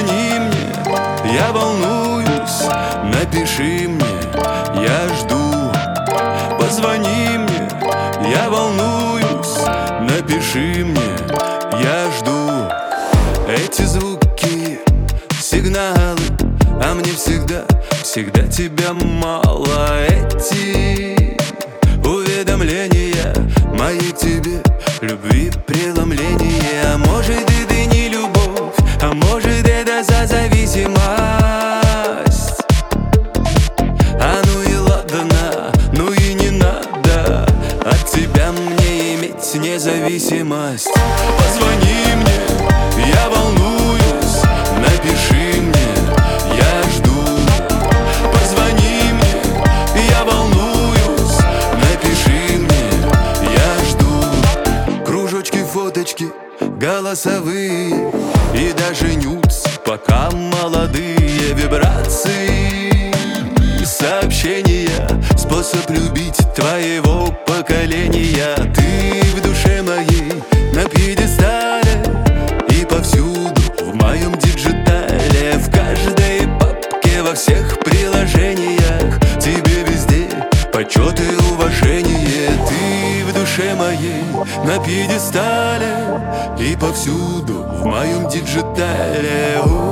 Позвони мне, я волнуюсь, напиши мне, я жду. Позвони мне, я волнуюсь, напиши мне, я жду. Эти звуки, сигналы, а мне всегда тебя мало. Эти уведомления мои к тебе, любви преломление. А может это не любовь, а может это за зависимость. А ну и ладно, ну и не надо от тебя мне иметь независимость. Позвони мне, я волнуюсь, напиши мне, я жду. Позвони мне, я волнуюсь, напиши мне, я жду. Кружочки, фоточки, голосовые и даже нюц, пока молодые вибрации. Сообщения, способ любить твоего поколения. Ты в душе моей на пьедестале и повсюду в моем диджитале. В каждой папке, во всех приложениях тебе везде почет и уважение. Ты в душе моей на пьедестале и повсюду в моем диджитале.